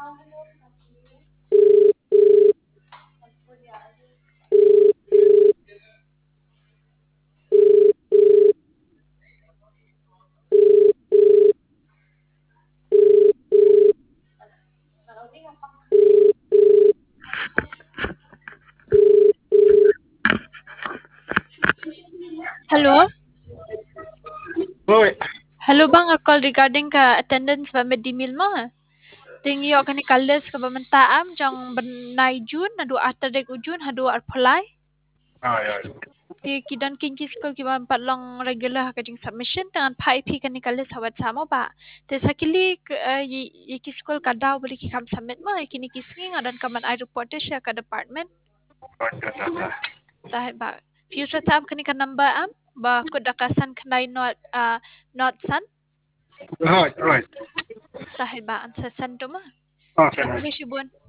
Hello. Hoy, Hello bang, a call regarding ka attendance ba medimil mo ha? Tingyo ka ni Kaldes ka ba mantaam jang banay June nadu atadeg ujun hadu arpolay. ay, ay. Ti kidan kinki school ki ba patlang regular ka jing submission dengan pai pi ka ni Kaldes hawat samo ba. Te sakili ki school ka daw bali ki kam submit mo kini kisngi ngadan kaman ay report siya ka department. Dahil ba future tam ka ni ka number am ba kudakasan kanay not san Right, right. dahil ba ang sa sando mo. Okay. Kami si Buwan.